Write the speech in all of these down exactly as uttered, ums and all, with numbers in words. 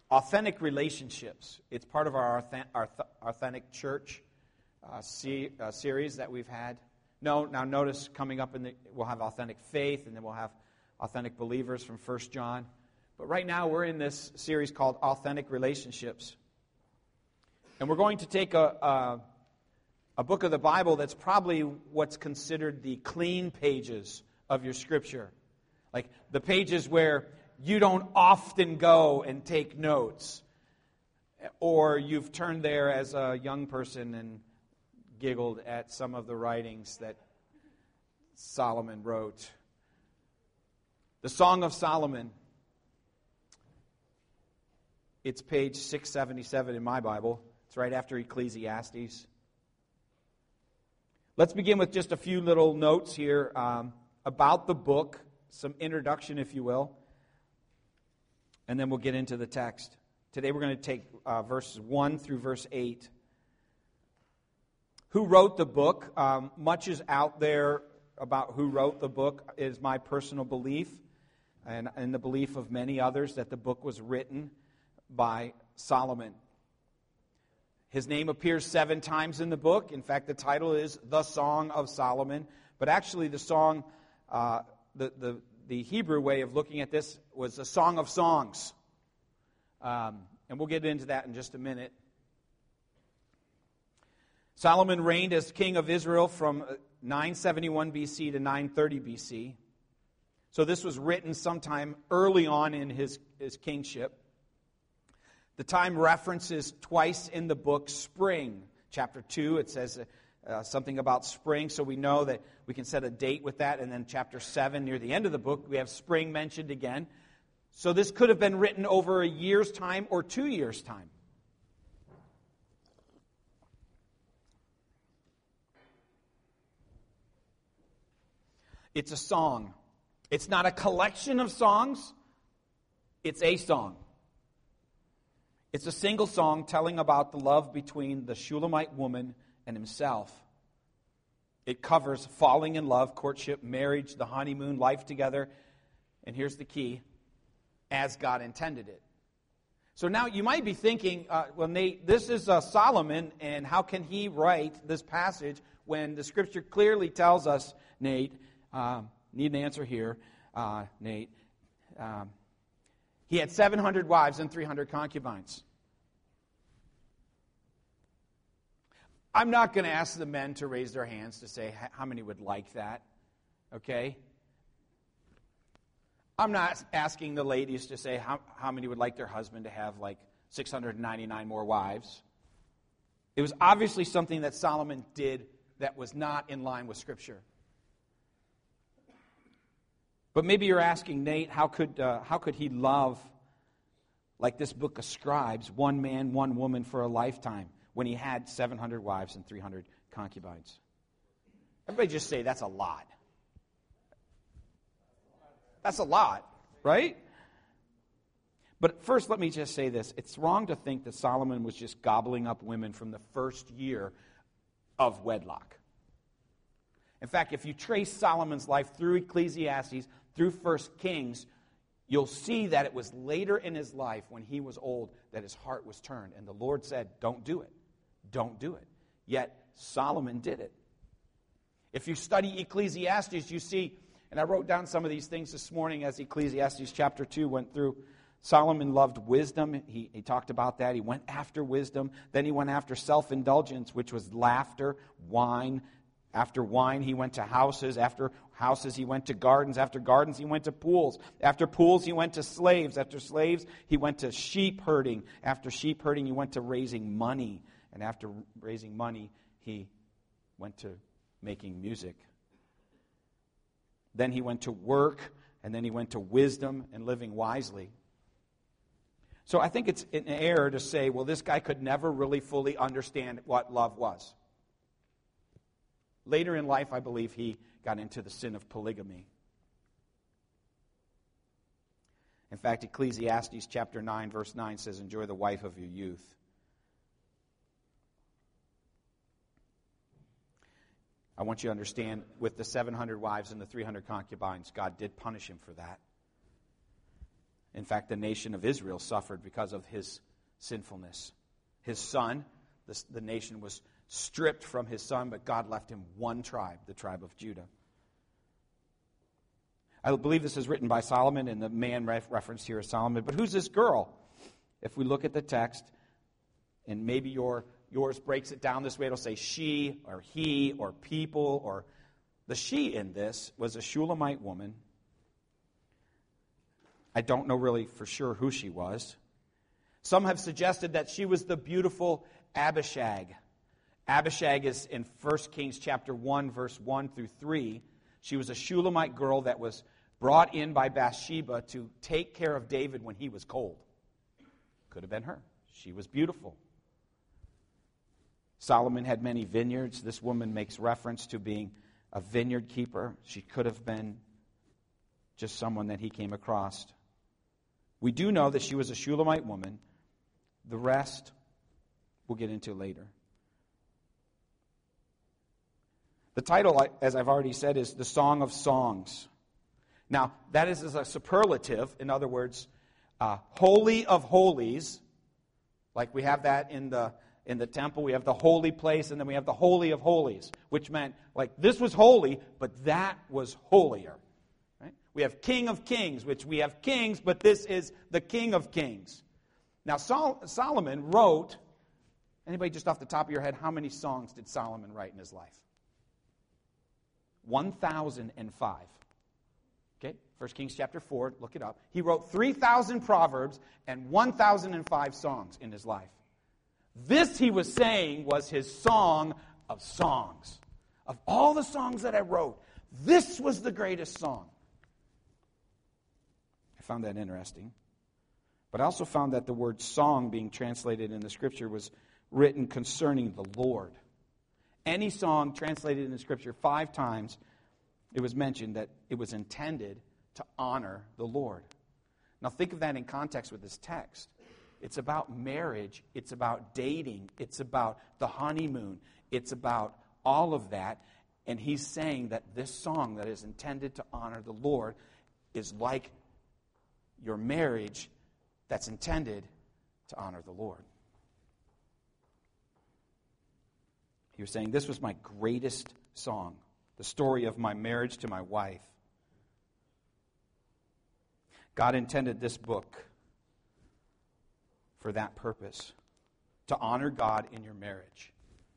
Authentic relationships. It's part of our Authentic Church uh, se- uh, series that we've had. No, now notice coming up in the, we'll have authentic faith, and then we'll have authentic believers from First John. But right now we're in this series called Authentic Relationships. And we're going to take a, a, a book of the Bible that's probably what's considered the clean pages of your Scripture. Like the pages where you don't often go and take notes. Or you've turned there as a young person and giggled at some of the writings that Solomon wrote. The Song of Solomon. It's page six seventy-seven in my Bible. It's right after Ecclesiastes. Let's begin with just a few little notes here um, about the book. Some introduction, if you will. And then we'll get into the text. Today we're going to take uh, verses one through verse eight. Who wrote the book? Um, much is out there about who wrote the book. It is my personal belief, and, and the belief of many others, that the book was written by Solomon. His name appears seven times in the book. In fact, the title is The Song of Solomon. But actually the song, uh, the, the, the Hebrew way of looking at this was a song of songs. Um, and we'll get into that in just a minute. Solomon reigned as king of Israel from nine seventy-one B C to nine thirty B C. So this was written sometime early on in his, his kingship. The time references twice in the book spring. Chapter two, it says uh, something about spring, so we know that we can set a date with that. And then chapter seven, near the end of the book, we have spring mentioned again. So this could have been written over a year's time or two years' time. It's a song. It's not a collection of songs. It's a song. It's a single song telling about the love between the Shulamite woman and himself. It covers falling in love, courtship, marriage, the honeymoon, life together. And here's the key: as God intended it. So now you might be thinking, uh, well, Nate, this is uh, Solomon, and how can he write this passage when the Scripture clearly tells us, Nate, um, need an answer here, uh, Nate, um, he had seven hundred wives and three hundred concubines. I'm not going to ask the men to raise their hands to say how many would like that, okay? I'm not asking the ladies to say how, how many would like their husband to have like six hundred ninety-nine more wives. It was obviously something that Solomon did that was not in line with Scripture. But maybe you're asking, Nate, how could uh, how could he love, like this book ascribes, one man, one woman for a lifetime when he had seven hundred wives and three hundred concubines? Everybody just say, that's a lot. That's a lot, right? But first, let me just say this. It's wrong to think that Solomon was just gobbling up women from the first year of wedlock. In fact, if you trace Solomon's life through Ecclesiastes, through First Kings, you'll see that it was later in his life, when he was old, that his heart was turned. And the Lord said, don't do it. Don't do it. Yet, Solomon did it. If you study Ecclesiastes, you see, and I wrote down some of these things this morning as Ecclesiastes chapter two went through. Solomon loved wisdom. He, he talked about that. He went after wisdom. Then he went after self-indulgence, which was laughter, wine. After wine, he went to houses. After houses, he went to gardens. After gardens, he went to pools. After pools, he went to slaves. After slaves, he went to sheep herding. After sheep herding, he went to raising money. And after raising money, he went to making music. Then he went to work, and then he went to wisdom and living wisely. So I think it's an error to say, well, this guy could never really fully understand what love was. Later in life, I believe he got into the sin of polygamy. In fact, Ecclesiastes chapter nine, verse nine says, enjoy the wife of your youth. I want you to understand, with the seven hundred wives and the three hundred concubines, God did punish him for that. In fact, the nation of Israel suffered because of his sinfulness. His son, the, the nation was stripped from his son, but God left him one tribe, the tribe of Judah. I believe this is written by Solomon, and the man ref- referenced here is Solomon. But who's this girl? If we look at the text, and maybe your yours breaks it down this way, it'll say she, or he, or people, or the she in this was a Shulamite woman. I don't know really for sure who she was. Some have suggested that she was the beautiful Abishag. Abishag is in First Kings chapter one, verse one through three. She was a Shulamite girl that was brought in by Bathsheba to take care of David when he was cold. Could have been her. She was beautiful. Solomon had many vineyards. This woman makes reference to being a vineyard keeper. She could have been just someone that he came across. We do know that she was a Shulamite woman. The rest we'll get into later. The title, as I've already said, is The Song of Songs. Now, that is a superlative. In other words, uh, Holy of Holies. Like we have that in the in the temple. We have the holy place, and then we have the Holy of Holies, which meant, like, this was holy, but that was holier. Right? We have King of Kings, which we have kings, but this is the King of Kings. Now, Sol- Solomon wrote, anybody just off the top of your head, how many songs did Solomon write in his life? one thousand five. Okay, First Kings chapter four, look it up. He wrote three thousand proverbs and one thousand five songs in his life. This, he was saying, was his song of songs. Of all the songs that I wrote, this was the greatest song. I found that interesting. But I also found that the word song being translated in the Scripture was written concerning the Lord. Any song translated in the Scripture five times, it was mentioned that it was intended to honor the Lord. Now think of that in context with this text. It's about marriage. It's about dating. It's about the honeymoon. It's about all of that. And he's saying that this song that is intended to honor the Lord is like your marriage that's intended to honor the Lord. He was saying, this was my greatest song, the story of my marriage to my wife. God intended this book for that purpose, to honor God in your marriage.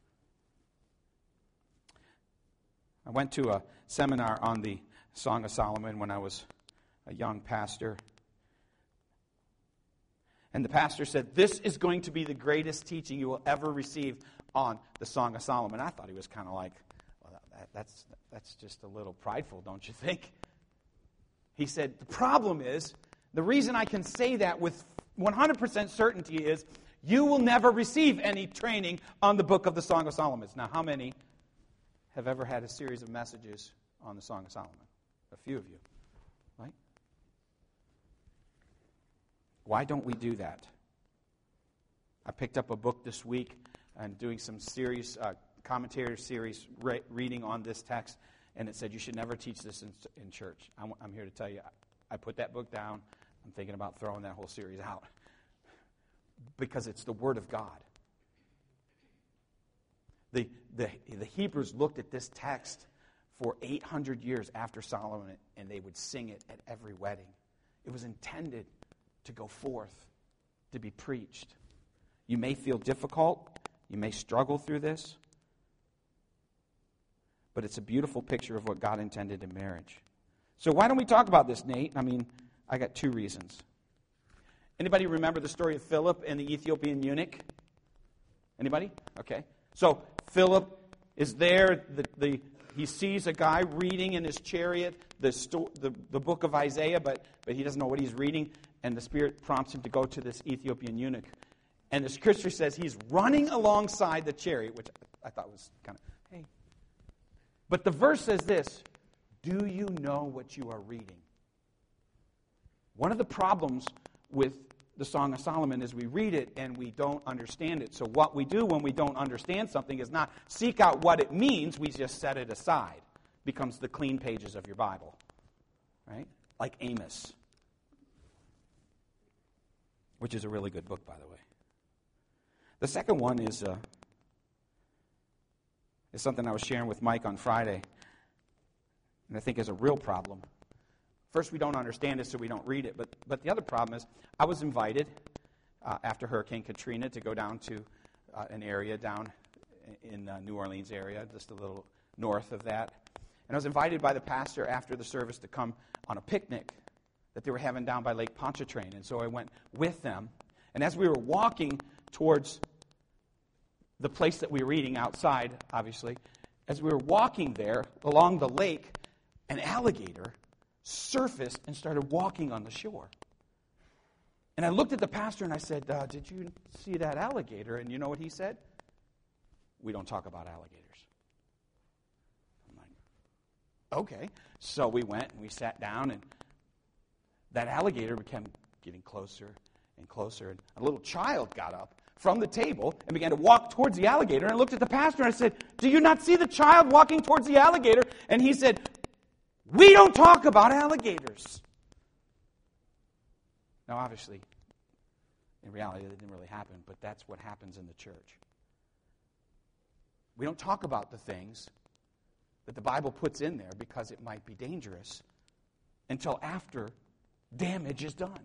I went to a seminar on the Song of Solomon when I was a young pastor. And the pastor said, this is going to be the greatest teaching you will ever receive on the Song of Solomon. I thought he was kind of like, well, that, that's, that's just a little prideful, don't you think? He said, the problem is, the reason I can say that with one hundred percent certainty is, you will never receive any training on the book of the Song of Solomon. Now, how many have ever had a series of messages on the Song of Solomon? A few of you, right? Why don't we do that? I picked up a book this week and doing some series, uh, commentary series re- reading on this text, and it said you should never teach this in, in church. I'm, I'm here to tell you, I put that book down. I'm thinking about throwing that whole series out because it's the Word of God. The, the, the Hebrews looked at this text for eight hundred years after Solomon, and they would sing it at every wedding. It was intended to go forth, to be preached. You may feel difficult. You may struggle through this. But it's a beautiful picture of what God intended in marriage. So why don't we talk about this, Nate? I mean, I got two reasons. Anybody remember the story of Philip and the Ethiopian eunuch? Anybody? Okay. So Philip is there. The, the, he sees a guy reading in his chariot the, sto- the, the book of Isaiah, but, but he doesn't know what he's reading. And the Spirit prompts him to go to this Ethiopian eunuch. And the scripture says he's running alongside the chariot, which I thought was kind of, hey. But the verse says this, do you know what you are reading? One of the problems with the Song of Solomon is we read it and we don't understand it. So what we do when we don't understand something is not seek out what it means, we just set it aside. It becomes the clean pages of your Bible. Right? Like Amos. which is a really good book, by the way. The second one is, uh, is something I was sharing with Mike on Friday, and I think is a real problem. First, we don't understand it, so we don't read it. But but the other problem is, I was invited uh, after Hurricane Katrina to go down to uh, an area down in uh, New Orleans area, just a little north of that. And I was invited by the pastor after the service to come on a picnic that they were having down by Lake Pontchartrain. And so I went with them. And as we were walking towards the place that we were eating outside, obviously, as we were walking there along the lake, an alligator surfaced and started walking on the shore. And I looked at the pastor and I said, uh, did you see that alligator? And you know what he said? We don't talk about alligators. I'm like, okay. So we went and we sat down, and that alligator became getting closer and closer. And a little child got up from the table and began to walk towards the alligator. And I looked at the pastor and I said, do you not see the child walking towards the alligator? And he said, we don't talk about alligators. Now, obviously, in reality, that didn't really happen, but that's what happens in the church. We don't talk about the things that the Bible puts in there because it might be dangerous until after damage is done.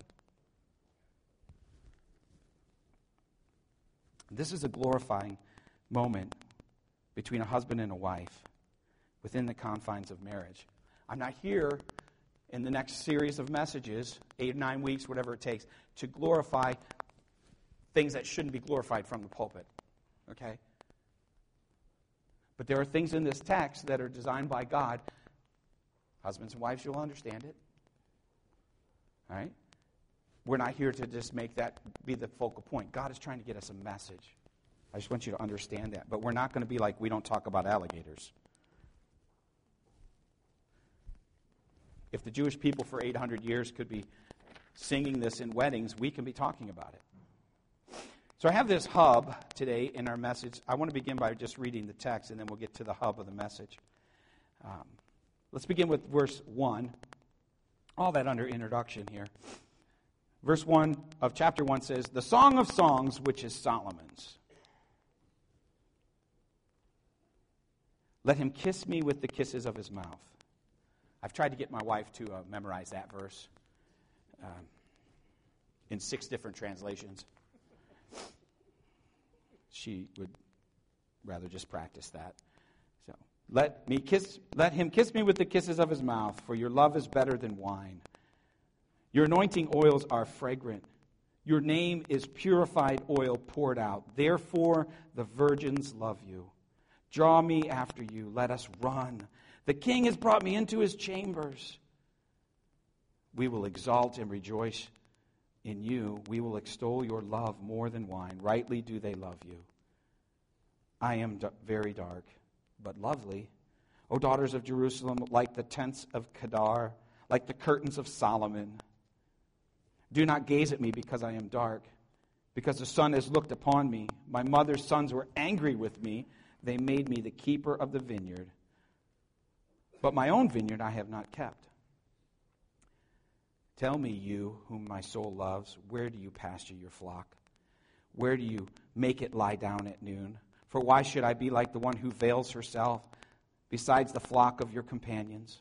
This is a glorifying moment between a husband and a wife within the confines of marriage. I'm not here in the next series of messages, eight or nine weeks, whatever it takes, to glorify things that shouldn't be glorified from the pulpit. Okay? But there are things in this text that are designed by God. Husbands and wives, you'll understand it. All right? We're not here to just make that be the focal point. God is trying to get us a message. I just want you to understand that. But we're not going to be like, we don't talk about alligators. If the Jewish people for eight hundred years could be singing this in weddings, we can be talking about it. So I have this hub today in our message. I want to begin by just reading the text, and then we'll get to the hub of the message. Um, let's begin with verse one. All that under introduction here. Verse one of chapter one says, the Song of Songs, which is Solomon's. Let him kiss me with the kisses of his mouth. I've tried to get my wife to uh, memorize that verse um, in six different translations. She would rather just practice that. So let me kiss, let him kiss me with the kisses of his mouth, for your love is better than wine. Your anointing oils are fragrant. Your name is purified oil poured out. Therefore the virgins love you. Draw me after you. Let us run. The king has brought me into his chambers. We will exalt and rejoice in you. We will extol your love more than wine. Rightly do they love you. I am d- very dark, but lovely. O daughters of Jerusalem, like the tents of Kedar, like the curtains of Solomon. Do not gaze at me because I am dark, because the sun has looked upon me. My mother's sons were angry with me. They made me the keeper of the vineyard. But my own vineyard I have not kept. Tell me, you whom my soul loves, where do you pasture your flock? Where do you make it lie down at noon? For why should I be like the one who veils herself besides the flock of your companions?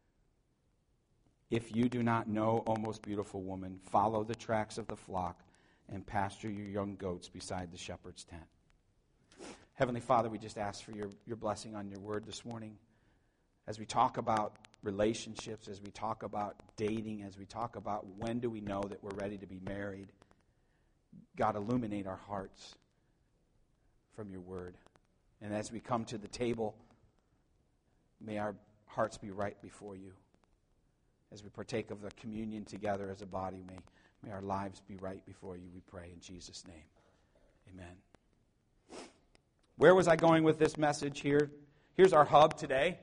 If you do not know, O most beautiful woman, follow the tracks of the flock and pasture your young goats beside the shepherd's tent. Heavenly Father, we just ask for your, your blessing on your word this morning. As we talk about relationships, as we talk about dating, as we talk about when do we know that we're ready to be married, God, illuminate our hearts from your word. And as we come to the table, may our hearts be right before you. As we partake of the communion together as a body, may, may our lives be right before you, we pray in Jesus' name. Amen. Where was I going with this message here? Here's our hub today.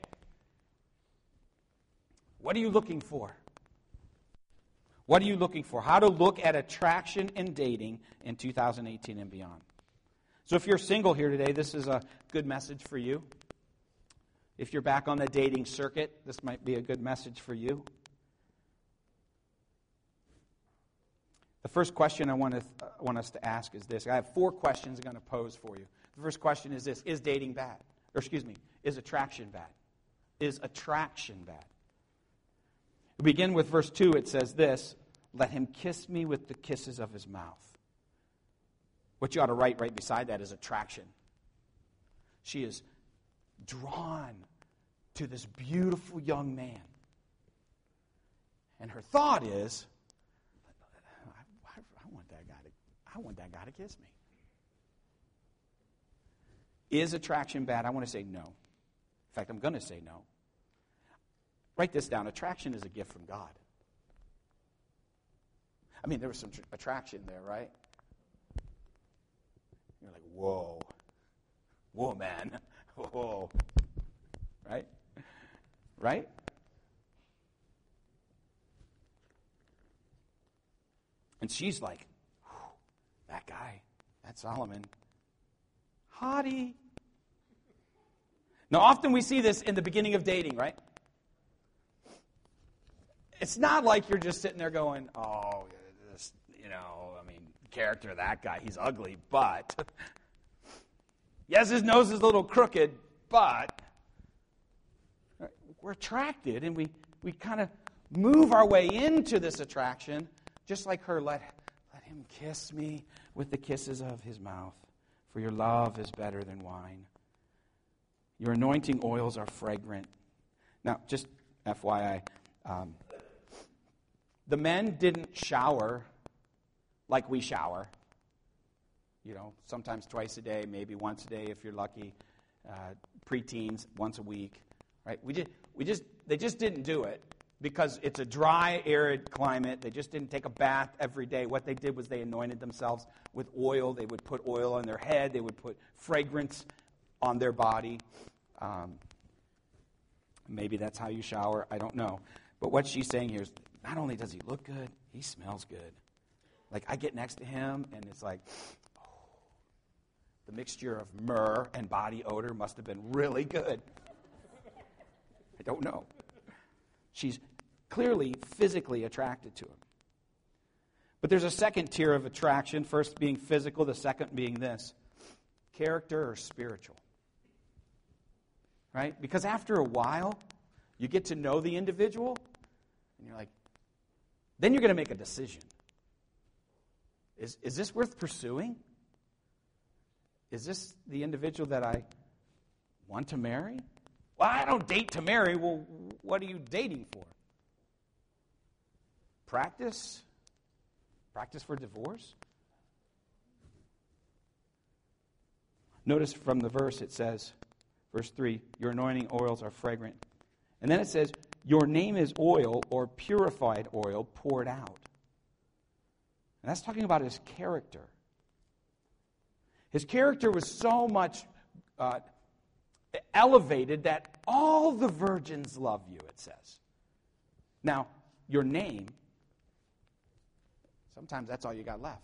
What are you looking for? What are you looking for? How to look at attraction and dating in two thousand eighteen and beyond. So if you're single here today, this is a good message for you. If you're back on the dating circuit, this might be a good message for you. The first question I want, to, uh, want us to ask is this. I have four questions I'm going to pose for you. The first question is this. Is dating bad? Or excuse me, is attraction bad? Is attraction bad? We begin with verse two. It says this. Let him kiss me with the kisses of his mouth. What you ought to write right beside that is attraction. She is drawn to this beautiful young man. And her thought is, I, I want that guy to, I want that guy to kiss me. Is attraction bad? I want to say no. In fact, I'm going to say no. Write this down. Attraction is a gift from God. I mean, there was some tr- attraction there, right? You're like, whoa. Whoa, man. Whoa. Right? Right? And she's like, that guy, that Solomon, hottie. Now, often we see this in the beginning of dating, right? It's not like you're just sitting there going, oh, this, you know, I mean, character of that guy, he's ugly, but, yes, his nose is a little crooked, but, we're attracted, and we, we kind of move our way into this attraction, just like her, let, let him kiss me with the kisses of his mouth, for your love is better than wine. Your anointing oils are fragrant. Now, just F Y I, um, the men didn't shower like we shower. You know, sometimes twice a day, maybe once a day if you're lucky. Uh, preteens, once a week. Right? We just, we just, they just didn't do it because it's a dry, arid climate. They just didn't take a bath every day. What they did was they anointed themselves with oil. They would put oil on their head. They would put fragrance on their body. Um, maybe that's how you shower. I don't know. But what she's saying here is, not only does he look good, he smells good. Like, I get next to him, and it's like, oh, the mixture of myrrh and body odor must have been really good. I don't know. She's clearly physically attracted to him. But there's a second tier of attraction, first being physical, the second being this, character or spiritual. Right? Because after a while, you get to know the individual, and you're like, then you're going to make a decision. Is, is this worth pursuing? Is this the individual that I want to marry? Well, I don't date to marry. Well, what are you dating for? Practice? Practice for divorce? Notice from the verse it says, verse three, your anointing oils are fragrant. And then it says, your name is oil or purified oil poured out. And that's talking about his character. His character was so much uh, elevated that all the virgins love you, it says. Now, your name, sometimes that's all you got left.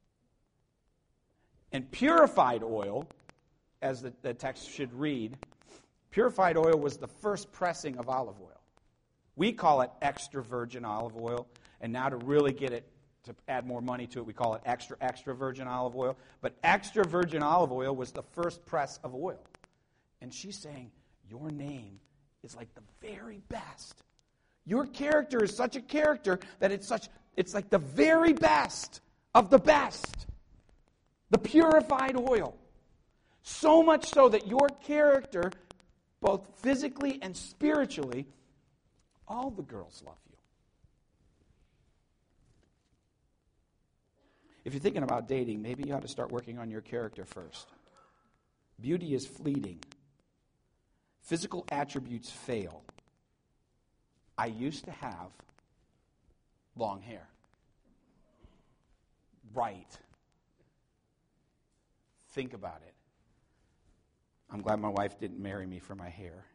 And purified oil, as the, the text should read, purified oil was the first pressing of olive oil. We call it extra virgin olive oil, and now to really get it, to add more money to it, we call it extra, extra virgin olive oil. But extra virgin olive oil was the first press of oil. And she's saying, your name is like the very best. Your character is such a character that it's such, it's like the very best of the best. The purified oil. So much so that your character, both physically and spiritually, all the girls love you. If you're thinking about dating, maybe you ought to start working on your character first. Beauty is fleeting. Physical attributes fail. I used to have long hair. Right. Think about it. I'm glad my wife didn't marry me for my hair.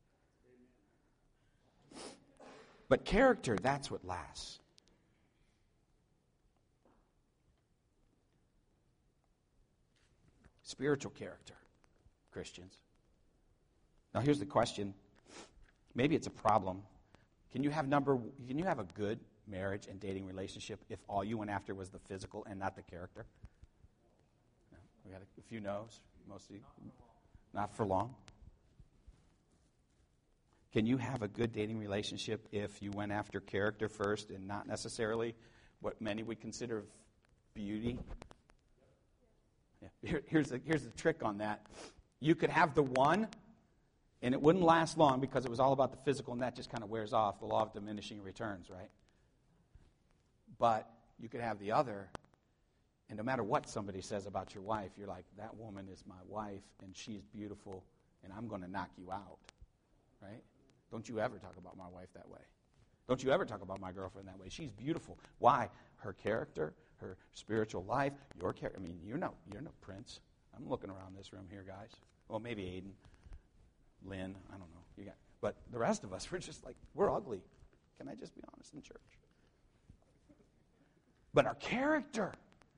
But character, that's what lasts. Spiritual character, Christians. Now here's the question. Maybe it's a problem. Can you have number can you have a good marriage and dating relationship if all you went after was the physical and not the character? No. We got a few no's, mostly not for long. Can you have a good dating relationship if you went after character first and not necessarily what many would consider beauty? Yeah. Here, here's the, here's the trick on that. You could have the one, and it wouldn't last long because it was all about the physical, and that just kind of wears off, the law of diminishing returns, right? But you could have the other, and no matter what somebody says about your wife, you're like, that woman is my wife, and she's beautiful, and I'm going to knock you out, right? Don't you ever talk about my wife that way. Don't you ever talk about my girlfriend that way. She's beautiful. Why? Her character, her spiritual life, your character. I mean, you're no, you're no prince. I'm looking around this room here, guys. Well, maybe Aiden, Lynn, I don't know. You got, but the rest of us, we're just like, we're ugly. Can I just be honest in church? But our character.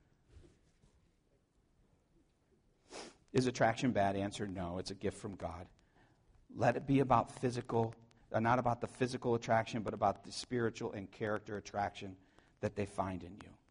Is attraction bad? Answer, no. It's a gift from God. Let it be about physical, uh, not about the physical attraction, but about the spiritual and character attraction that they find in you.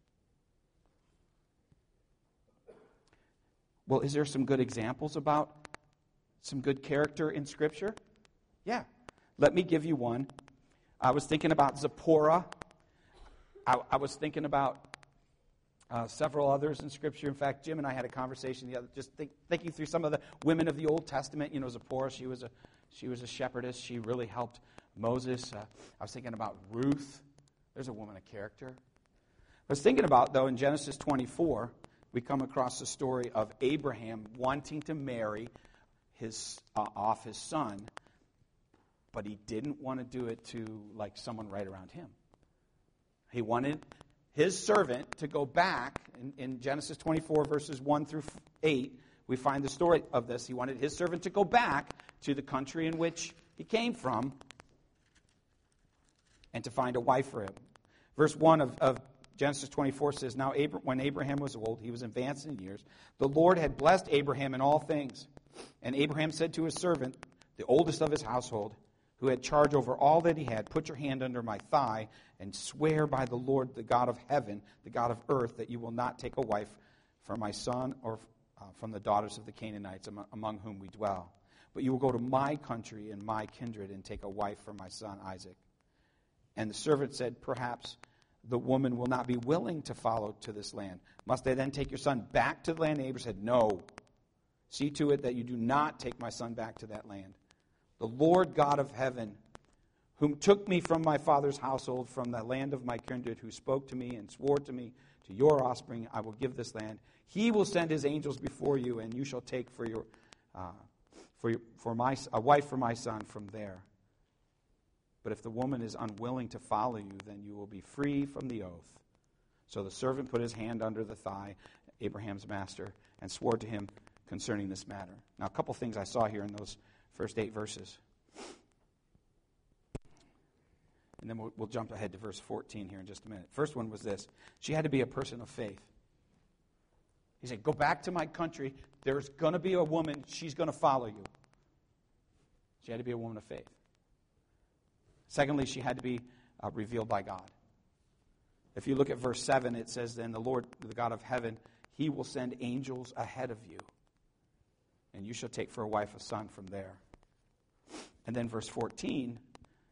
Well, is there some good examples about some good character in Scripture? Yeah. Let me give you one. I was thinking about Zipporah. I, I was thinking about uh, several others in Scripture. In fact, Jim and I had a conversation the other, just think, thinking through some of the women of the Old Testament. You know, Zipporah, she was a she was a shepherdess. She really helped Moses. Uh, I was thinking about Ruth. There's a woman of character. I was thinking about, though, in Genesis twenty-four, we come across the story of Abraham wanting to marry his uh, off his son, but he didn't want to do it to like someone right around him. He wanted his servant to go back in, in Genesis twenty-four, verses one through eight. We find the story of this. He wanted his servant to go back to the country in which he came from and to find a wife for him. Verse one of, of Genesis twenty-four says, Now Abra- when Abraham was old, he was advanced in years, the Lord had blessed Abraham in all things. And Abraham said to his servant, the oldest of his household, who had charge over all that he had, Put your hand under my thigh and swear by the Lord, the God of heaven, the God of earth, that you will not take a wife from my son or uh, from the daughters of the Canaanites among, among whom we dwell. But you will go to my country and my kindred and take a wife for my son Isaac. And the servant said, Perhaps the woman will not be willing to follow to this land. Must I then take your son back to the land? And Abraham said, No. See to it that you do not take my son back to that land. The Lord God of heaven, whom took me from my father's household, from the land of my kindred, who spoke to me and swore to me, to your offspring I will give this land. He will send his angels before you, and you shall take for your uh, for your, for my a wife for my son from there. But if the woman is unwilling to follow you, then you will be free from the oath. So the servant put his hand under the thigh, Abraham's master, and swore to him concerning this matter. Now, a couple things I saw here in those first eight verses. And then we'll, we'll jump ahead to verse fourteen here in just a minute. First one was this. She had to be a person of faith. He said, Go back to my country. There's going to be a woman. She's going to follow you. She had to be a woman of faith. Secondly, she had to be uh, revealed by God. If you look at verse seven, it says, Then the Lord, the God of heaven, he will send angels ahead of you, and you shall take for a wife a son from there. And then verse fourteen,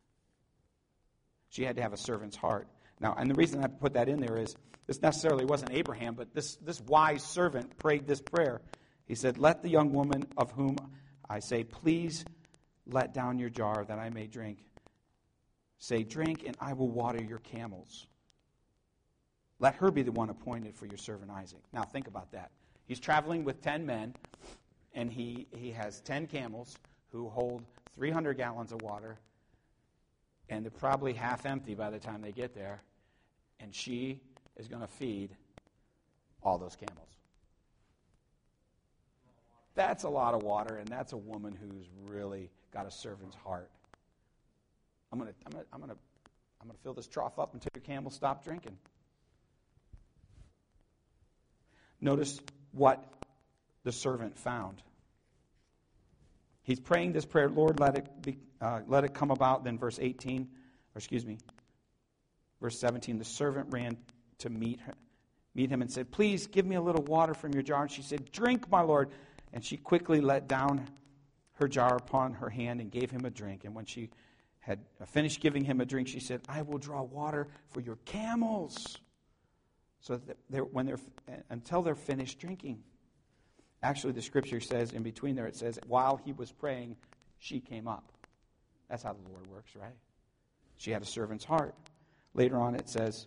she had to have a servant's heart. Now, and the reason I put that in there is, this necessarily wasn't Abraham, but this, this wise servant prayed this prayer. He said, Let the young woman of whom I say, Please let down your jar that I may drink. Say, Drink, and I will water your camels. Let her be the one appointed for your servant Isaac. Now, think about that. He's traveling with ten men, and he, he has ten camels who hold three hundred gallons of water, and they're probably half empty by the time they get there, and she is going to feed all those camels. That's a lot of water, and that's a woman who's really got a servant's heart. I'm going to I'm going to I'm going to I'm going to fill this trough up until your camels stop drinking. Notice what the servant found. He's praying this prayer, Lord, let it be, uh, let it come about. Then verse eighteen, or excuse me, Verse seventeen, the servant ran to meet her, meet him and said, please give me a little water from your jar. And she said, drink, my lord. And she quickly let down her jar upon her hand and gave him a drink. And when she had finished giving him a drink, she said, I will draw water for your camels, so that they're, when they're until they're finished drinking. Actually, the scripture says, in between there, it says, while he was praying, she came up. That's how the Lord works, right? She had a servant's heart. Later on, it says,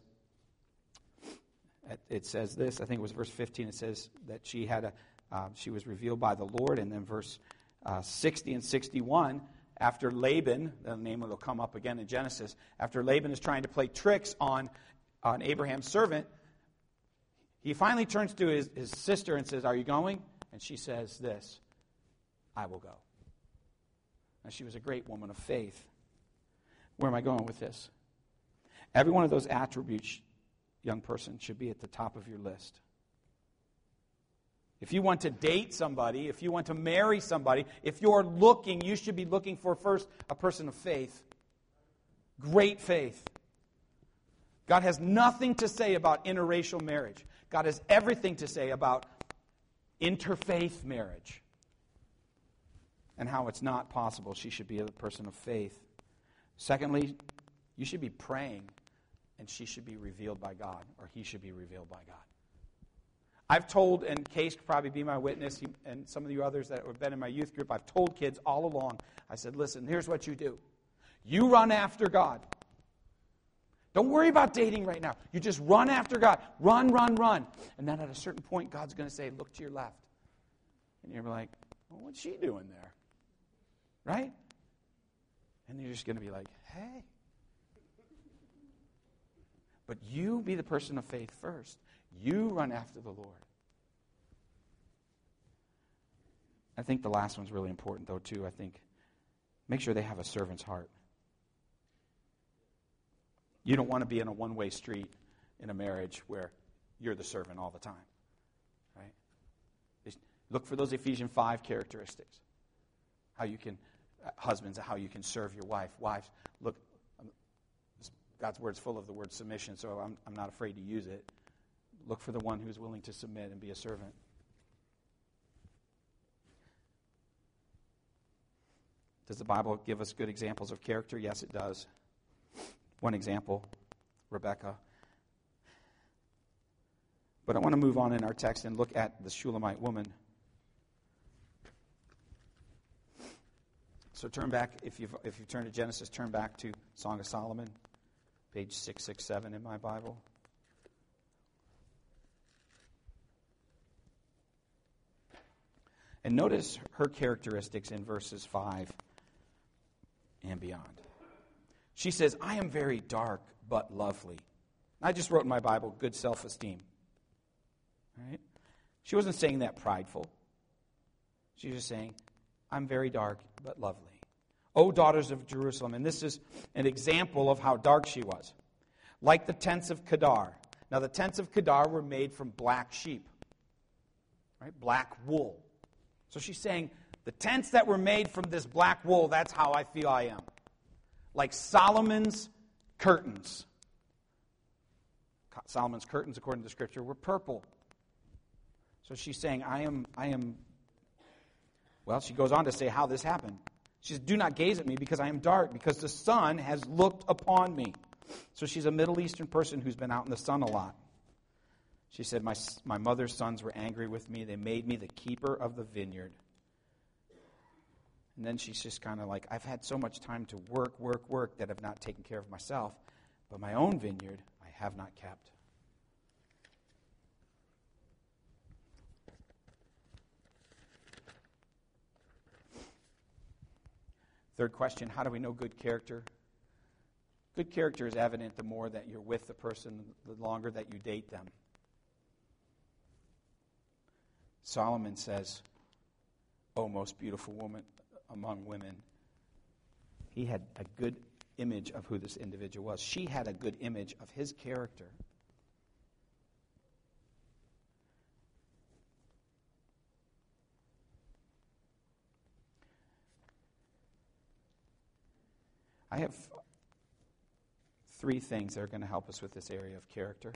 it says this, I think it was verse fifteen, it says that she had a, uh, she was revealed by the Lord. And then verse uh, sixty and sixty-one, after Laban, the name will come up again in Genesis, after Laban is trying to play tricks on, on Abraham's servant, he finally turns to his, his sister and says, are you going? And she says this, I will go. Now, she was a great woman of faith. Where am I going with this? Every one of those attributes, young person, should be at the top of your list. If you want to date somebody, if you want to marry somebody, if you're looking, you should be looking for first a person of faith. Great faith. God has nothing to say about interracial marriage. God has everything to say about interfaith marriage and how it's not possible. She should be a person of faith. Secondly, you should be praying and she should be revealed by God, or he should be revealed by God. I've told, and Case could probably be my witness, he, and some of you others that have been in my youth group, I've told kids all along, I said, listen, here's what you do. You run after God. Don't worry about dating right now. You just run after God. Run, run, run. And then at a certain point, God's going to say, look to your left. And you're like, well, what's she doing there? Right? And you're just going to be like, hey. But you be the person of faith first. You run after the Lord. I think the last one's really important, though, too. I think make sure they have a servant's heart. You don't want to be in a one-way street in a marriage where you're the servant all the time. Right? Just look for those Ephesians five characteristics. How you can, uh, husbands, how you can serve your wife. Wives, look, um, God's word's full of the word submission, so I'm, I'm not afraid to use it. Look for the one who's willing to submit and be a servant. Does the Bible give us good examples of character? Yes, it does. One example, Rebecca. But I want to move on in our text and look at the Shulamite woman. So turn back, if you've, if you turn to Genesis, turn back to Song of Solomon, page six sixty-seven in my Bible. And notice her characteristics in verses five and beyond. She says, I am very dark but lovely. I just wrote in my Bible, good self-esteem. Right? She wasn't saying that prideful. She was just saying, I'm very dark but lovely. O daughters of Jerusalem. And this is an example of how dark she was. Like the tents of Kedar. Now the tents of Kedar were made from black sheep. Right? Black wool. So she's saying, the tents that were made from this black wool, that's how I feel I am. Like Solomon's curtains. Solomon's curtains, according to the Scripture, were purple. So she's saying, I am, I am, well, she goes on to say how this happened. She says, do not gaze at me because I am dark, because the sun has looked upon me. So she's a Middle Eastern person who's been out in the sun a lot. She said, my, my mother's sons were angry with me. They made me the keeper of the vineyard. And then she's just kind of like, I've had so much time to work, work, work that I've not taken care of myself. But my own vineyard I have not kept. Third question, how do we know good character? Good character is evident the more that you're with the person, the longer that you date them. Solomon says, O most beautiful woman among women. He had a good image of who this individual was. She had a good image of his character. I have three things that are going to help us with this area of character.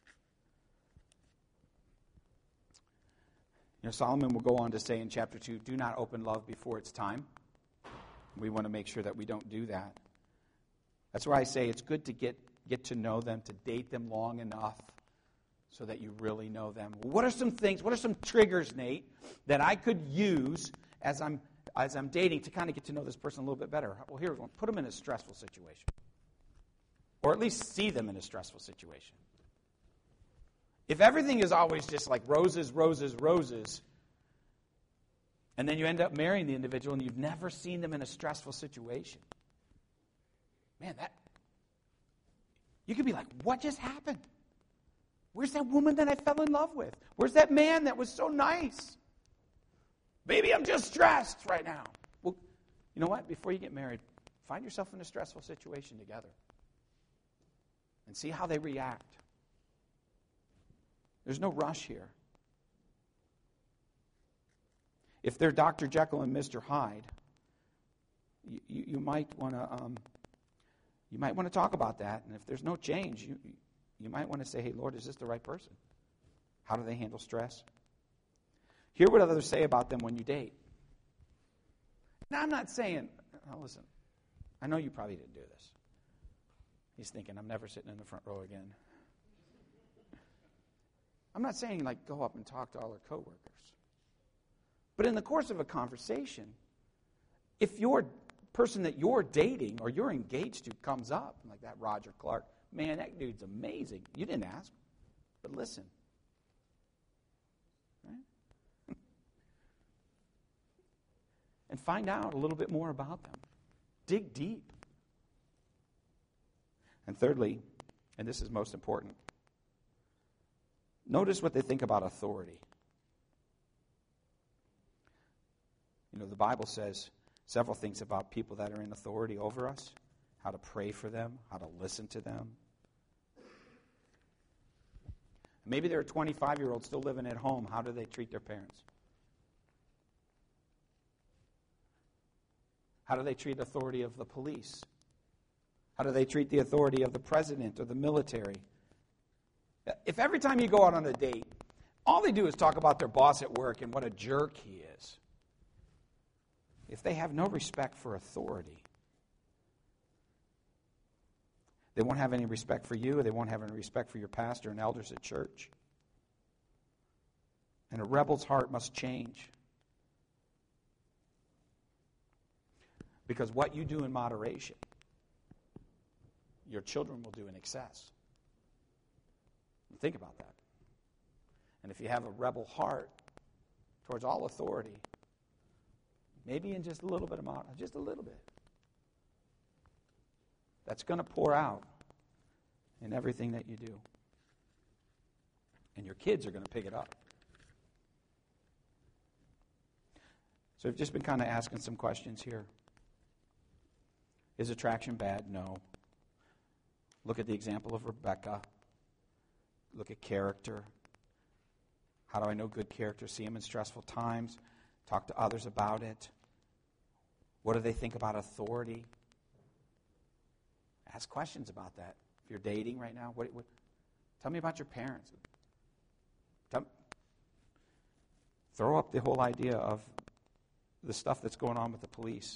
You know, Solomon will go on to say in chapter two, do not open love before it's time. We want to make sure that we don't do that. That's why I say it's good to get, get to know them, to date them long enough so that you really know them. What are some things, what are some triggers, Nate, that I could use as I'm as I'm dating to kind of get to know this person a little bit better? Well, here's one. Put them in a stressful situation. Or at least see them in a stressful situation. If everything is always just like roses, roses, roses, and then you end up marrying the individual and you've never seen them in a stressful situation, man, that, you could be like, what just happened? Where's that woman that I fell in love with? Where's that man that was so nice? Maybe I'm just stressed right now. Well, you know what? Before you get married, find yourself in a stressful situation together and see how they react. There's no rush here. If they're Doctor Jekyll and Mister Hyde, you, you, you might want to um, you might want to talk about that. And if there's no change, you you might want to say, "Hey, Lord, is this the right person? How do they handle stress?" Hear what others say about them when you date. Now, I'm not saying. Now, listen. I know you probably didn't do this. He's thinking, "I'm never sitting in the front row again." I'm not saying, like, go up and talk to all her coworkers. But in the course of a conversation, if your person that you're dating or you're engaged to comes up, like that Roger Clark, man, that dude's amazing. You didn't ask, but listen. Right? And find out a little bit more about them. Dig deep. And thirdly, and this is most important, notice what they think about authority. You know, the Bible says several things about people that are in authority over us, how to pray for them, how to listen to them. Maybe they're a twenty-five-year-old still living at home. How do they treat their parents? How do they treat authority of the police? How do they treat the authority of the president or the military? If every time you go out on a date, all they do is talk about their boss at work and what a jerk he is, if they have no respect for authority, they won't have any respect for you, they won't have any respect for your pastor and elders at church. And a rebel's heart must change. Because what you do in moderation, your children will do in excess. Think about that. And if you have a rebel heart towards all authority, maybe in just a little bit of amount, just a little bit, that's going to pour out in everything that you do. And your kids are going to pick it up. So I've just been kind of asking some questions here. Is attraction bad? No. Look at the example of Rebecca. Look at character. How do I know good character? See them in stressful times. Talk to others about it. What do they think about authority? Ask questions about that. If you're dating right now, what, what, tell me about your parents. Tell, throw up the whole idea of the stuff that's going on with the police.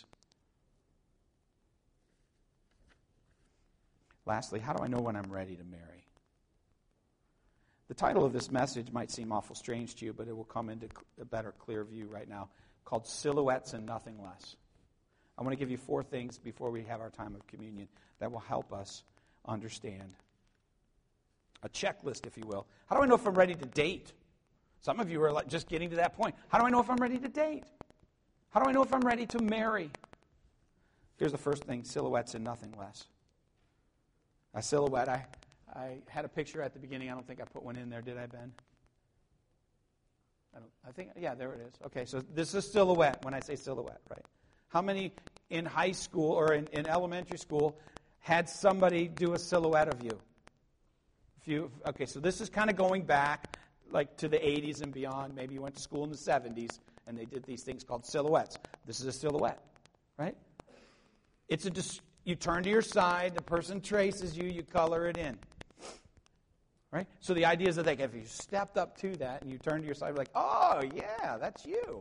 Lastly, how do I know when I'm ready to marry? The title of this message might seem awful strange to you, but it will come into a better, clear view right now, called Silhouettes and Nothing Less. I want to give you four things before we have our time of communion that will help us understand. A checklist, if you will. How do I know if I'm ready to date? Some of you are like just getting to that point. How do I know if I'm ready to date? How do I know if I'm ready to marry? Here's the first thing, silhouettes and nothing less. A silhouette, I... I had a picture at the beginning. I don't think I put one in there. Did I, Ben? I don't. I think, yeah, there it is. Okay, so this is silhouette when I say silhouette, right? How many in high school or in, in elementary school had somebody do a silhouette of you? A few. Okay, so this is kind of going back like to the eighties and beyond. Maybe you went to school in the seventies and they did these things called silhouettes. This is a silhouette, right? It's a You turn to your side, the person traces you, you color it in. Right? So the idea is that like, if you stepped up to that and you turn to your side, you're like, oh, yeah, that's you.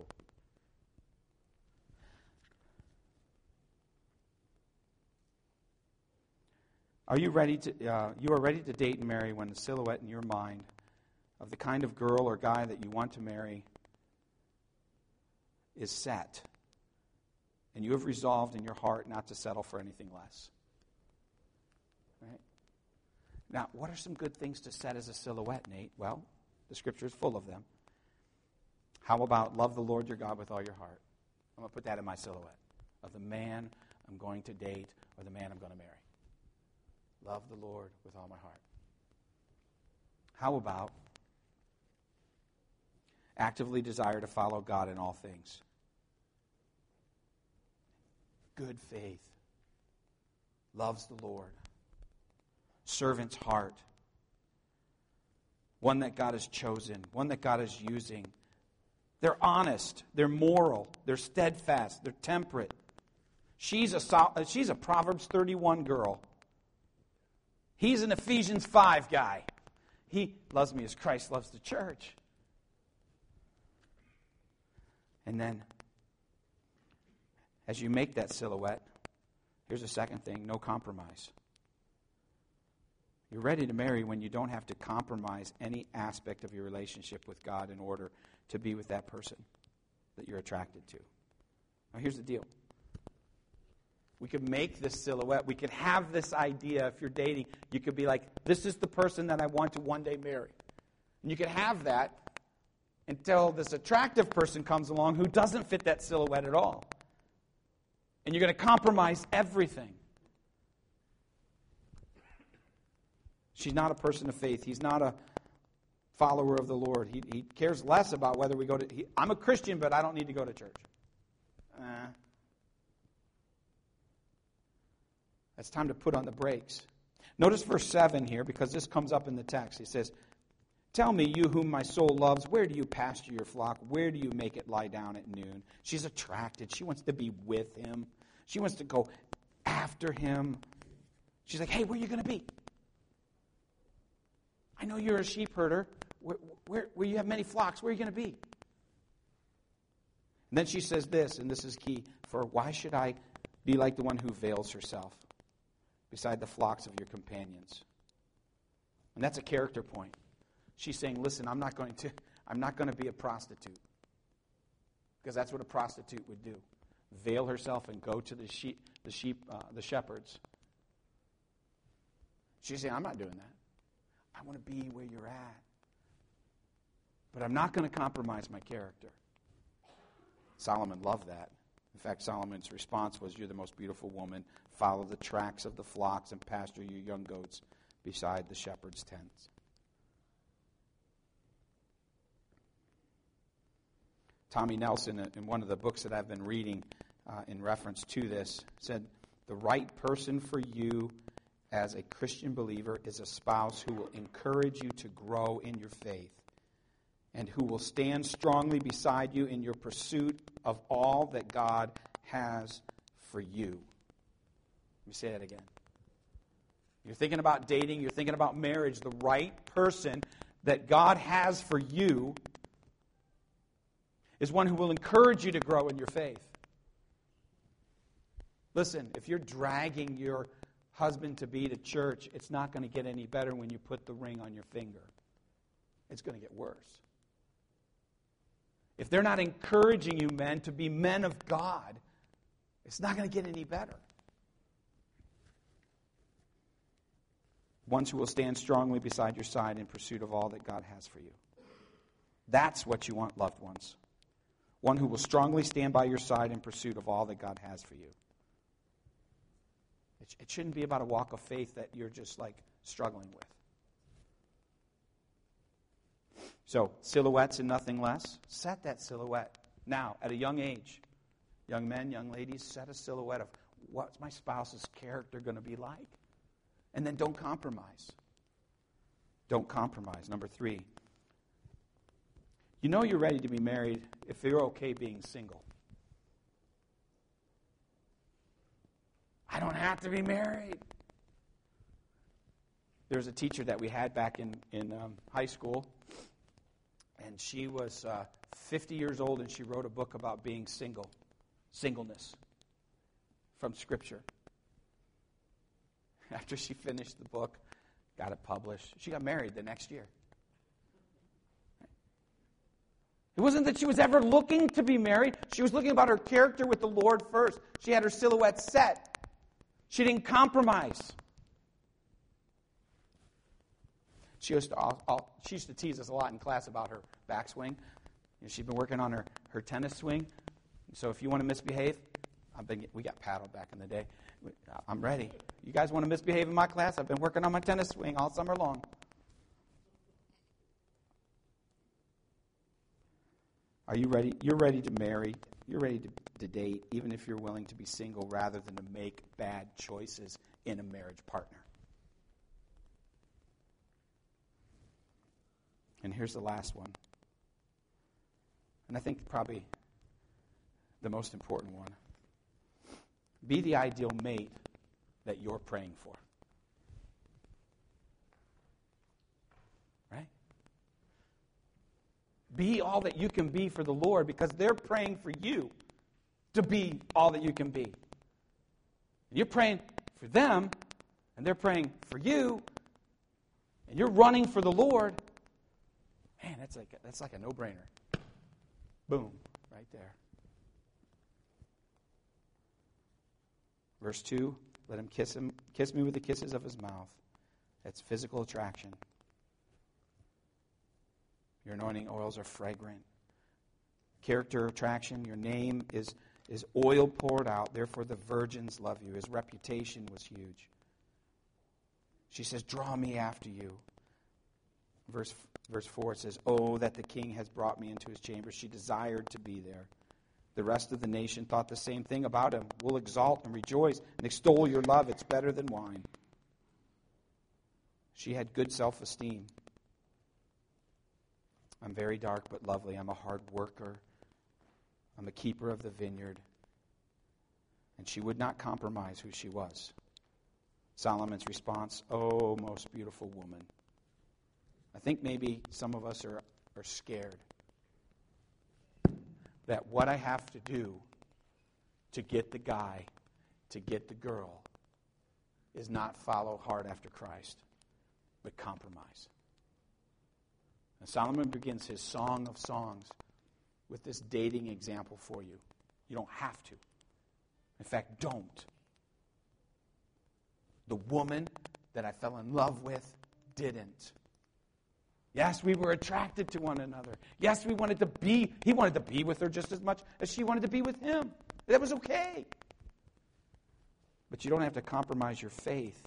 Are you ready to, uh, you are ready to date and marry when the silhouette in your mind of the kind of girl or guy that you want to marry is set, and you have resolved in your heart not to settle for anything less. Right? Now, what are some good things to set as a silhouette, Nate? Well, the Scripture is full of them. How about love the Lord your God with all your heart? I'm going to put that in my silhouette of the man I'm going to date or the man I'm going to marry. Love the Lord with all my heart. How about actively desire to follow God in all things? Good faith. Loves the Lord. Servant's heart. One that God has chosen. One that God is using. They're honest. They're moral. They're steadfast. They're temperate. She's a, she's a Proverbs thirty-one girl. He's an Ephesians five guy. He loves me as Christ loves the church. And then, as you make that silhouette, here's a second thing, no compromise. You're ready to marry when you don't have to compromise any aspect of your relationship with God in order to be with that person that you're attracted to. Now, here's the deal. We could make this silhouette. We could have this idea. If you're dating, you could be like, this is the person that I want to one day marry. And you could have that until this attractive person comes along who doesn't fit that silhouette at all. And you're going to compromise everything. She's not a person of faith. He's not a follower of the Lord. He, he cares less about whether we go to... He, I'm a Christian, but I don't need to go to church. Uh, it's time to put on the brakes. Notice verse seven here, because this comes up in the text. He says, tell me, you whom my soul loves, where do you pasture your flock? Where do you make it lie down at noon? She's attracted. She wants to be with him. She wants to go after him. She's like, hey, where are you going to be? I know you're a sheep herder. Where, where, where you have many flocks, where are you going to be? And then she says this, and this is key, for why should I be like the one who veils herself beside the flocks of your companions? And that's a character point. She's saying, listen, I'm not going to, I'm not going to be a prostitute. Because that's what a prostitute would do. Veil herself and go to the sheep, the sheep, uh, the shepherds. She's saying, I'm not doing that. I want to be where you're at. But I'm not going to compromise my character. Solomon loved that. In fact, Solomon's response was, you're the most beautiful woman. Follow the tracks of the flocks and pasture your young goats beside the shepherd's tents. Tommy Nelson, in one of the books that I've been reading uh, in reference to this, said, the right person for you as a Christian believer is a spouse who will encourage you to grow in your faith and who will stand strongly beside you in your pursuit of all that God has for you. Let me say that again. You're thinking about dating, you're thinking about marriage. The right person that God has for you is one who will encourage you to grow in your faith. Listen, if you're dragging your husband-to-be to church, it's not going to get any better when you put the ring on your finger. It's going to get worse. If they're not encouraging you, men, to be men of God, it's not going to get any better. Ones who will stand strongly beside your side in pursuit of all that God has for you. That's what you want, loved ones. One who will strongly stand by your side in pursuit of all that God has for you. It, it shouldn't be about a walk of faith that you're just like struggling with. So, silhouettes and nothing less. Set that silhouette. Now, at a young age, young men, young ladies, set a silhouette of what's my spouse's character going to be like? And then don't compromise. Don't compromise. Number three, you know you're ready to be married if you're okay being single. I don't have to be married. There was a teacher that we had back in, in um, high school, and she was uh, fifty years old, and she wrote a book about being single, singleness, from Scripture. After she finished the book, got it published, she got married the next year. It wasn't that she was ever looking to be married. She was looking about her character with the Lord first. She had her silhouette set. She didn't compromise. She used to, all, all, she used to tease us a lot in class about her backswing. You know, she'd been working on her, her tennis swing. So if you want to misbehave, I've been, we got paddled back in the day. I'm ready. You guys want to misbehave in my class? I've been working on my tennis swing all summer long. Are you ready? You're ready to marry. You're ready to, to date, even if you're willing to be single rather than to make bad choices in a marriage partner. And here's the last one. And I think probably the most important one. Be the ideal mate that you're praying for. Right? Be all that you can be for the Lord, because they're praying for you to be all that you can be. You're praying for them, and they're praying for you, and you're running for the Lord. Man, that's like that's like a no-brainer. Boom, right there. Verse two, let him kiss him, kiss me with the kisses of his mouth. That's physical attraction. Your anointing oils are fragrant. Character attraction, your name is, is oil poured out, therefore the virgins love you. His reputation was huge. She says, draw me after you. Verse, verse four says, oh, that the king has brought me into his chamber. She desired to be there. The rest of the nation thought the same thing about him. We'll exalt and rejoice and extol your love. It's better than wine. She had good self-esteem. I'm very dark but lovely. I'm a hard worker. I'm a keeper of the vineyard. And she would not compromise who she was. Solomon's response, oh, most beautiful woman. I think maybe some of us are, are scared that what I have to do to get the guy, to get the girl, is not follow hard after Christ, but compromise. And Solomon begins his Song of Songs with this dating example for you. You don't have to. In fact, don't. The woman that I fell in love with didn't. Yes, we were attracted to one another. Yes, we wanted to be, he wanted to be with her just as much as she wanted to be with him. That was okay. But you don't have to compromise your faith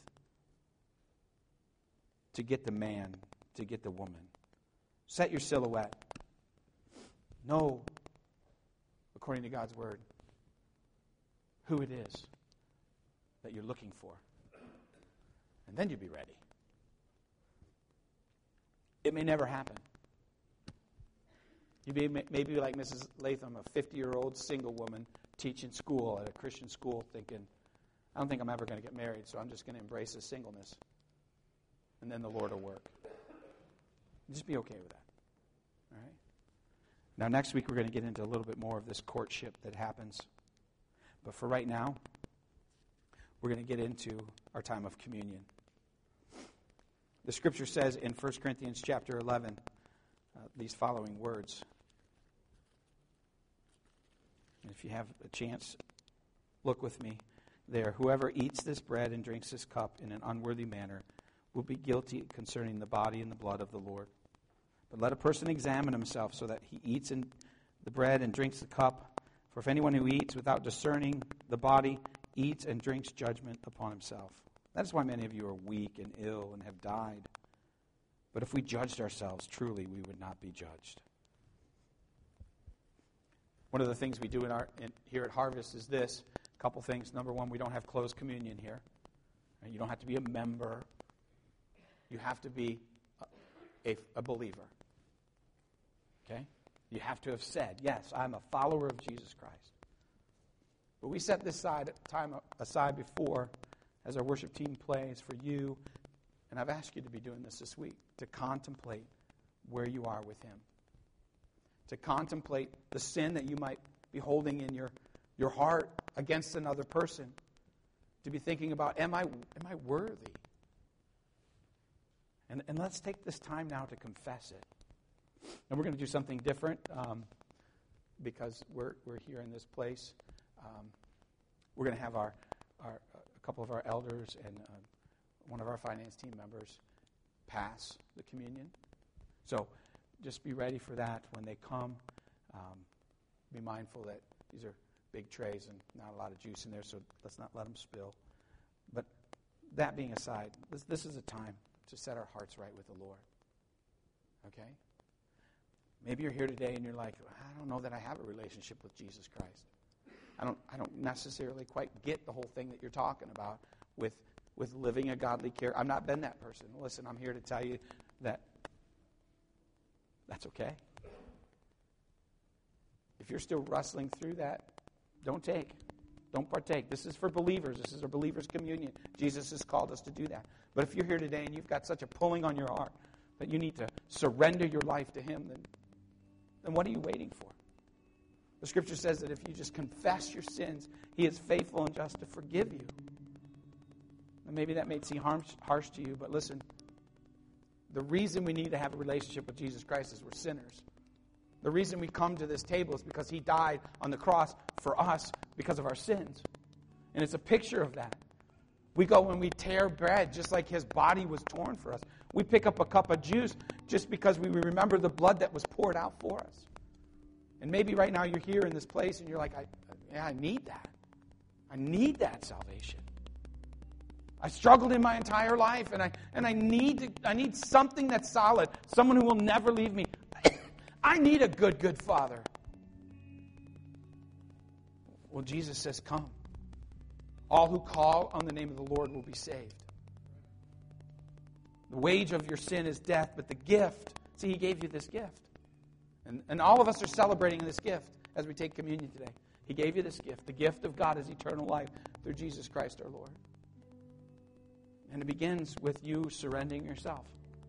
to get the man, to get the woman. Set your silhouette. Know, according to God's word, who it is that you're looking for. And then you'll be ready. It may never happen. You may, may be like Missus Latham, a fifty-year-old single woman teaching school at a Christian school, thinking, I don't think I'm ever going to get married, so I'm just going to embrace this singleness. And then the Lord will work. Just be okay with that. All right? Now, next week, we're going to get into a little bit more of this courtship that happens. But for right now, we're going to get into our time of communion. The scripture says in First Corinthians chapter eleven, uh, these following words. And if you have a chance, look with me there. Whoever eats this bread and drinks this cup in an unworthy manner will be guilty concerning the body and the blood of the Lord. But let a person examine himself so that he eats in the bread and drinks the cup. For if anyone who eats without discerning the body eats and drinks judgment upon himself. That is why many of you are weak and ill and have died. But if we judged ourselves, truly we would not be judged. One of the things we do in our in, here at Harvest is this. A couple things. Number one, we don't have closed communion here. And you don't have to be a member. You have to be a, a, a believer. Okay? You have to have said, yes, I'm a follower of Jesus Christ. But we set this side, time aside before as our worship team plays for you. And I've asked you to be doing this this week, to contemplate where you are with Him. To contemplate the sin that you might be holding in your, your heart against another person. To be thinking about, am I, am I worthy? And, and let's take this time now to confess it. And we're going to do something different um, because we're we're here in this place. Um, we're going to have our, our a couple of our elders and uh, one of our finance team members pass the communion. So just be ready for that when they come. Um, be mindful that these are big trays and not a lot of juice in there, so let's not let them spill. But that being aside, this, this is a time to set our hearts right with the Lord. Okay? Maybe you're here today and you're like, I don't know that I have a relationship with Jesus Christ. I don't I don't necessarily quite get the whole thing that you're talking about with, with living a godly care. I've not been that person. Listen, I'm here to tell you that that's okay. If you're still wrestling through that, don't take. Don't partake. This is for believers. This is a believer's communion. Jesus has called us to do that. But if you're here today and you've got such a pulling on your heart that you need to surrender your life to Him, then, then what are you waiting for? The Scripture says that if you just confess your sins, He is faithful and just to forgive you. And maybe that may seem harsh, harsh to you, but listen, the reason we need to have a relationship with Jesus Christ is we're sinners. The reason we come to this table is because He died on the cross for us because of our sins. And it's a picture of that. We go and we tear bread just like His body was torn for us. We pick up a cup of juice just because we remember the blood that was poured out for us. And maybe right now you're here in this place and you're like, I, yeah, I need that. I need that salvation. I struggled in my entire life, and I and I need to, I need something that's solid, someone who will never leave me. I need a good, good Father. Well, Jesus says, come. All who call on the name of the Lord will be saved. The wage of your sin is death, but the gift, see, He gave you this gift. And, and all of us are celebrating this gift as we take communion today. He gave you this gift. The gift of God is eternal life through Jesus Christ our Lord. And it begins with you surrendering yourself.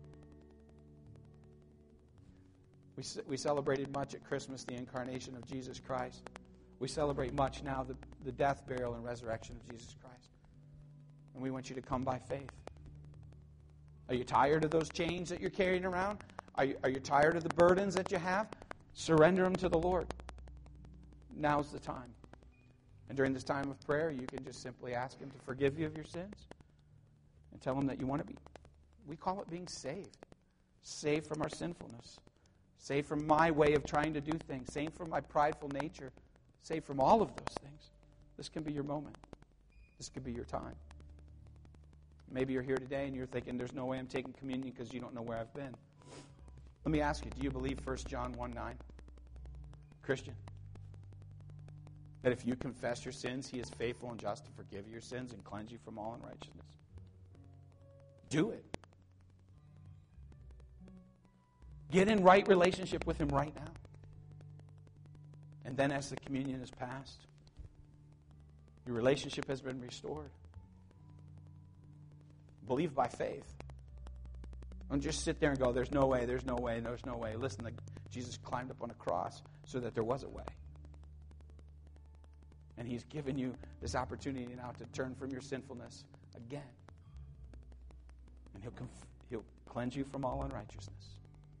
We, we celebrated much at Christmas the incarnation of Jesus Christ. We celebrate much now the, the death, burial, and resurrection of Jesus Christ. And we want you to come by faith. Are you tired of those chains that you're carrying around? Are you, are you tired of the burdens that you have? Surrender them to the Lord. Now's the time. And during this time of prayer, you can just simply ask Him to forgive you of your sins and tell Him that you want to be, we call it being saved. Saved from our sinfulness. Saved from my way of trying to do things. Saved from my prideful nature. Saved from all of those things. This can be your moment. This could be your time. Maybe you're here today and you're thinking, there's no way I'm taking communion because you don't know where I've been. Let me ask you, do you believe First John one nine? Christian. That if you confess your sins, He is faithful and just to forgive your sins and cleanse you from all unrighteousness. Do it. Get in right relationship with Him right now. And then as the communion is passed, your relationship has been restored. Believe by faith. Don't just sit there and go, there's no way, there's no way, there's no way. Listen, the, Jesus climbed up on a cross so that there was a way. And He's given you this opportunity now to turn from your sinfulness again. And He'll, conf- he'll cleanse you from all unrighteousness.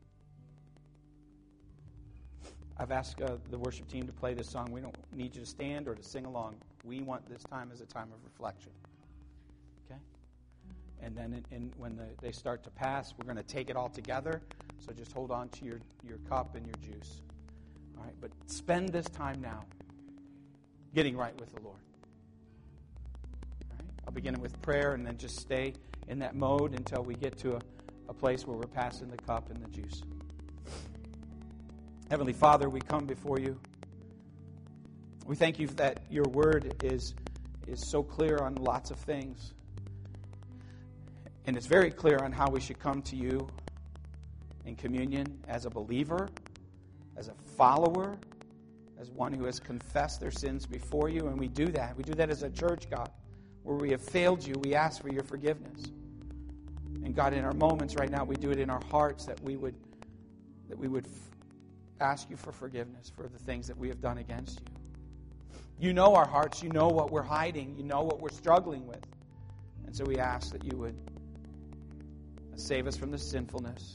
I've asked uh, the worship team to play this song. We don't need you to stand or to sing along. We want this time as a time of reflection. Okay? And then in, in, when the, they start to pass, we're going to take it all together. So just hold on to your, your cup and your juice. All right? But spend this time now getting right with the Lord. All right? I'll begin it with prayer and then just stay in that mode until we get to a, a place where we're passing the cup and the juice. Heavenly Father, we come before you. We thank you that your word is, is so clear on lots of things. And it's very clear on how we should come to you in communion as a believer, as a follower, as one who has confessed their sins before you, and we do that. We do that as a church, God. Where we have failed you, we ask for your forgiveness. And God, in our moments right now, we do it in our hearts that we would that we would f- ask you for forgiveness for the things that we have done against you. You know our hearts. You know what we're hiding. You know what we're struggling with. And so we ask that you would save us from the sinfulness,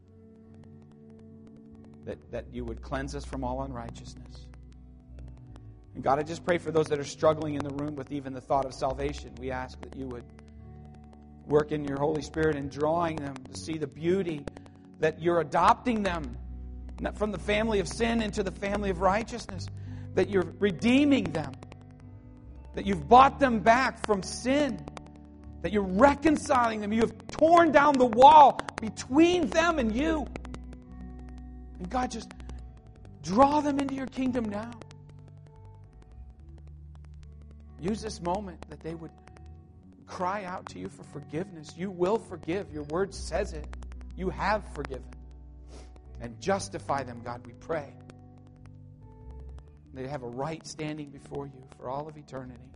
that, that you would cleanse us from all unrighteousness. And God, I just pray for those that are struggling in the room with even the thought of salvation. We ask that you would work in your Holy Spirit and drawing them to see the beauty that you're adopting them from the family of sin into the family of righteousness, that you're redeeming them, that you've bought them back from sin, that you're reconciling them. You have torn down the wall between them and you. And God, just draw them into your kingdom now. Use this moment that they would cry out to you for forgiveness. You will forgive. Your word says it. You have forgiven. And justify them, God, we pray. They have a right standing before you for all of eternity.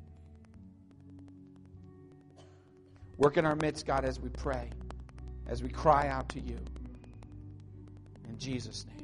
Work in our midst, God, as we pray, as we cry out to you. In Jesus' name.